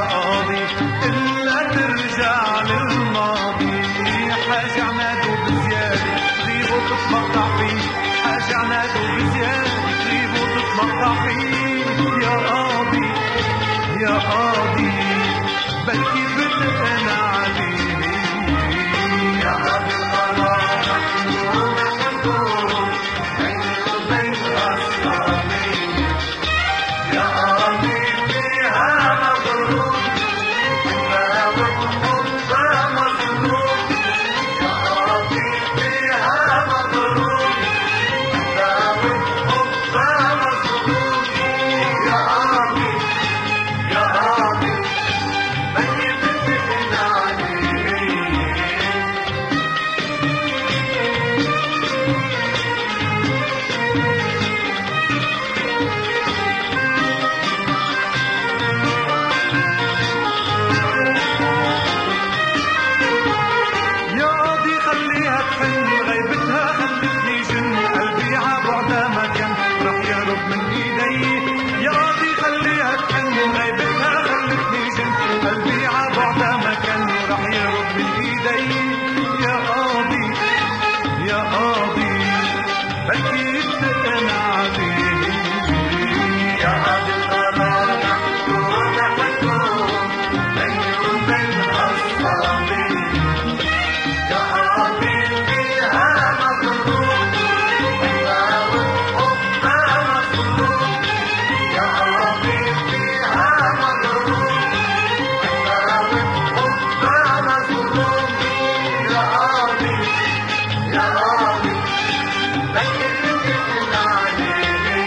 قاضي إلا ترجع للماضي. حاجة عناده بزيادة تغيب وتتمطع فيه، حاجة عناده بزيادة تغيب وتتمطع فيه. يا قاضي يا قاضي بلكي بتقنع عليه. يا قاضي القرار محكوم محكوم بيني وبين أصحابي. يا قاضي فيها مظلوم حبها وحبها مظلوم. يا قاضي فيها مظلوم حبها وحبها مظلوم. يا قاضي يا قاضي بلكي بتقنع عليه. يا قاضي خليها تحن غيبتها خلتني جن، قلبي عبعدها ما كان رح يهرب من ايدي. يا قاضي خليها تحن غيبتها خلتني جن، قلبي عبعدها ما كان رح يهرب من ايدي. يا قاضي يا قاضي بلكي بتقنع عليه. يا قاضي القرار محكوم محكوم بيني وبين أصحابي. يا قاضي فيها مظلوم حبها وحبها مظلوم. يا قاضي فيها مظلوم حبها وحبها مظلوم. يا قاضي يا قاضي بلكي بتقنع عليه.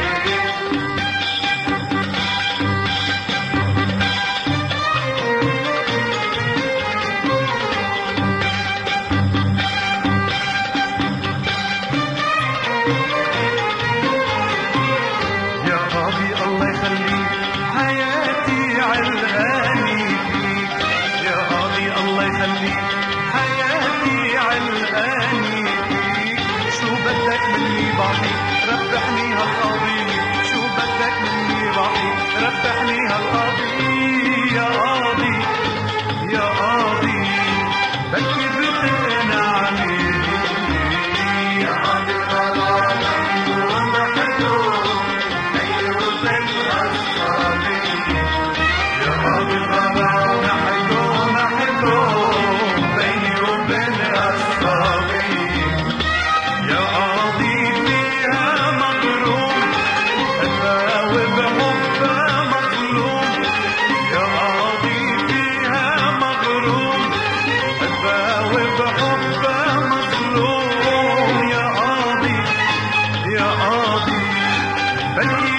يا قاضي الله يخليك حياتي علقاني فيك. يا قاضي الله يخليك حياتي علقاني فيك. شو بدك مني بعطيك ربحني هالقاضي. شو بدك مني بعطيك ربحني هالقاضي. يا قاضي يا قاضي بلكي بتقنع عليه. يا قاضي القرار محكوم محكوم بيني وبين أصحابي. يا قاضي القرار محكوم محكوم بيني وبين أصحابي. يا قاضي فيها مغروم حبها وبحبها مظلوم. يا قاضي فيها مغروم حبها وبحبها مظلوم. يا قاضي يا قاضي بلكي